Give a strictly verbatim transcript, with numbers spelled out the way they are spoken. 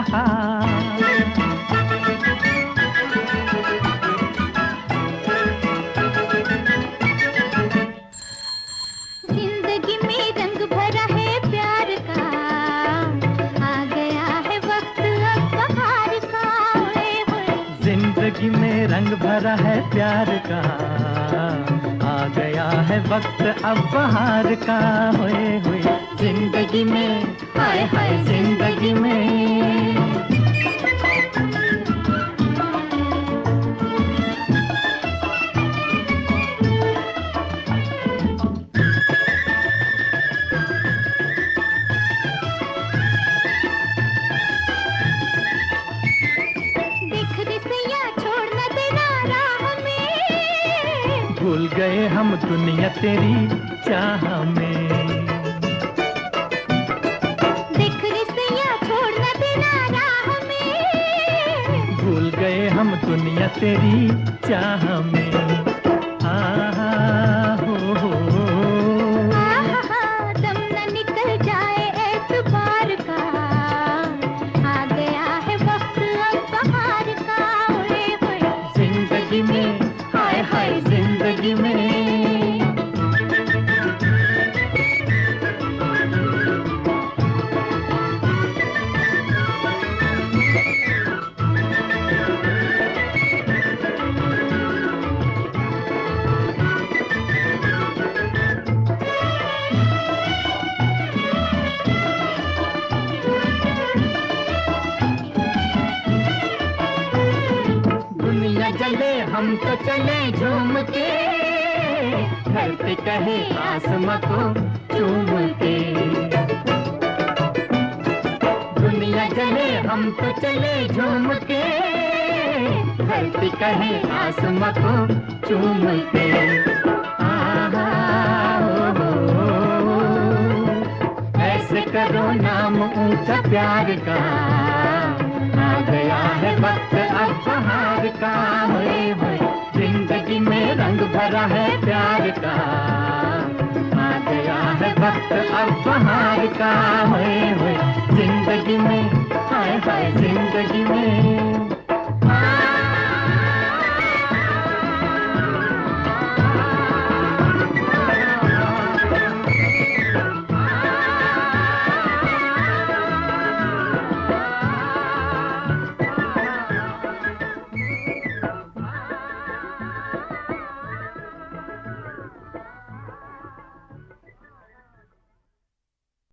बहार। जिंदगी में रंग भरा है प्यार का, आ गया है वक्त अब बहार का। ओए होए। जिंदगी में रंग भरा है प्यार का, आ गया है वक्त अब बहार का। होए होए जिंदगी में, हाय हाय जिंदगी में। भूल गए हम दुनिया तेरी चाह में। देख रिश्तियाँ छोड़ना देना राह में। भूल गए हम दुनिया तेरी चाह में। आहा हो हो आहा दम न निकल जाए एतबार का, आ गया है वक्त अब बहार का। ओए होए जिंदगी में, हाय हाय जिंदगी में। दुनिया जले हम तो चले झूम के, धरती कहे आसमां को चूम के। दुनिया जले हम तो चले झूम के, धरती कहे आसमां को चूम के। आहा हो हो ऐसे करो नाम ऊंचा प्यार का, आ गया है वक्त अब बहार का। होए होए जिंदगी में रंग भरा है प्यार का, आ गया है वक्त अब बहार का।